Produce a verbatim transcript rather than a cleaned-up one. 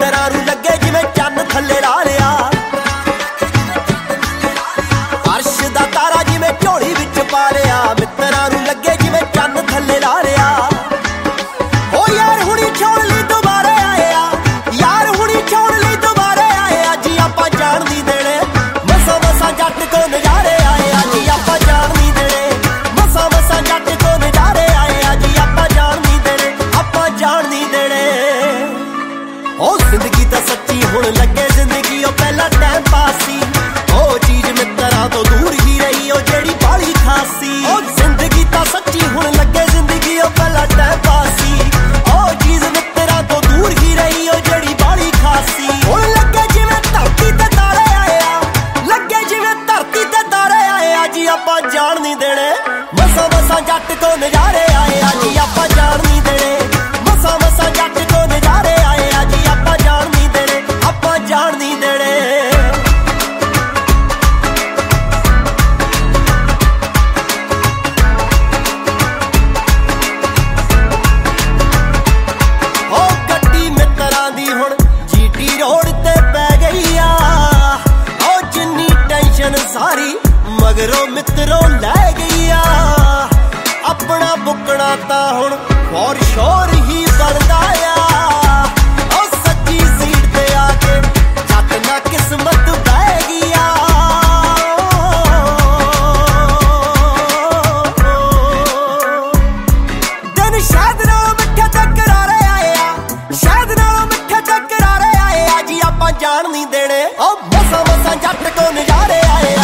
ਮਿੱਤਰਾਂ ਨੂੰ ਲੱਗੇ ਜਿਵੇਂ ਚੰਨ ਥੱਲੇ ਲਾ ਲਿਆ। ਅਰਸ਼ ਦਾ ਤਾਰਾ ਜਿਵੇਂ ਝੋਲੀ ਵਿੱਚ ਪਾ ਲਿਆ। ਮਿੱਤਰਾਂ ਨੂੰ ਲੱਗੇ ਜਿਵੇਂ ਚੰਨ ਥੱਲੇ ਲਾ ਲਿਆ। ਓ ਯਾਰ ਹੁਣੀ ਛੋੜ ਲਈ ਦੁਬਾਰੇ ਆਏ ਆ, ਯਾਰ ਹੁਣੀ ਛੋੜ ਲਈ ਦੁਬਾਰੇ ਆਏ ਆ ਜੀ। ਆਪਾਂ ਜਾਣ ਨਹੀਂ ਦੇਣੇ ਮਸਾਂ ਮਸਾਂ ਜੱਟ ਕੋ ਨਜ਼ਾਰੇ ਆਏ ਆ ਜੀ। ਆਪਾਂ ਜਾਣ ਨਹੀਂ ਦੇਣੇ ਮਸਾਂ ਮਸਾਂ ਜੱਟ ਕੋ ਨਜ਼ਾਰੇ ਆਏ ਆ ਜੀ। ਆਪਾਂ ਜਾਣ ਨਹੀਂ ਦੇਣੇ, ਆਪਾਂ ਜਾਣ ਨਹੀਂ ਦੇਣੇ। ਓ ਜ਼ਿੰਦਗੀ ਤਾਂ ਸੱਚੀ ਹੁਣ ਲੱਗੇ ਜ਼ਿੰਦਗੀ ਉਹ ਪਹਿਲਾਂ ਟਾਈਮ ਪਾਸ ਸੀ। ਉਹ ਚੀਜ਼ ਮਿੱਤਰਾਂ ਤੋਂ ਦੂਰ ਹੀ ਰਹੀ ਉਹ ਜਿਹੜੀ ਬਾਹਲੀ ਖਾਸ ਸੀ। ਉਹ ਜ਼ਿੰਦਗੀ ਤਾਂ ਸੱਚੀ ਹੁਣ ਲੱਗੇ ਜ਼ਿੰਦਗੀ ਉਹ ਪਹਿਲਾਂ ਟਾਈਮ ਪਾਸ ਸੀ। ਉਹ ਚੀਜ਼ ਮਿੱਤਰਾਂ ਤੋਂ ਦੂਰ ਹੀ ਰਹੀ ਉਹ ਜਿਹੜੀ ਬਾਹਲੀ ਖਾਸ ਸੀ। ਹੁਣ ਲੱਗੇ ਜਿਵੇਂ ਧਰਤੀ ਤੇ ਤਾਰੇ ਆਏ ਆ, ਲੱਗੇ ਜਿਵੇਂ ਧਰਤੀ ਤੇ ਤਾਰੇ ਆਏ ਆ ਜੀ। ਆਪਾਂ ਜਾਣ ਨਹੀਂ ਦੇਣੇ ਮਸਾਂ ਮਸਾਂ ਜੱਟ ਕੋ ਨਜ਼ਾਰੇ ਆਏ ਆ ਜੀ। ਆਪਾਂ ਜਾਣ ਨਹੀਂ ਦੇਣੇ ਮਸਾਂ ਮਸਾਂ ਜੱਟ ਕੋ ਨਜ਼ਾਰੇ ਆਏ ਆ ਜੀ। ਆਪਾਂ ਜਾਣ ਨਹੀਂ ਦੇਣੇ, ਆਪਾਂ ਜਾਣ ਨਹੀਂ ਦੇਣੇ। ਸਾਰੀ ਮਗਰੋਂ ਮਿੱਤਰੋਂ ਲੈ ਗਈ ਆ। ਆਪਣਾ ਬੁੱਕਣਾ ਤਾਂ ਹੁਣ ਫੋਰ ਸ਼ੋਰ ਹੀ ਬਣਦਾ ਆ। ਉਹ ਸੱਚੀ ਸੀਟ ਤੇ ਆ ਕੇ ਜੱਟ ਨਾ ਕਿਸਮਤ ਬਹਿ ਗਿਆ। ਦਿਨ ਸ਼ਾਇਦ ਨਾਲੋਂ ਮਿੱਠੇ ਤੇ ਕਰਾਰੇ ਆਏ ਆ, ਸ਼ਾਇਦ ਨਾਲੋਂ ਮਿੱਠੇ ਤੇ ਕਰਾਰੇ ਆਏ ਆ ਜੀ। ਆਪਾਂ ਜਾਣ ਨਹੀਂ ਦੇਣੇ ਉਹ ਮਸਾਂ ਮਸਾਂ ਜੱਟ ਕੋ ਨਜ਼ਾਰੇ ਆਏ ਆ।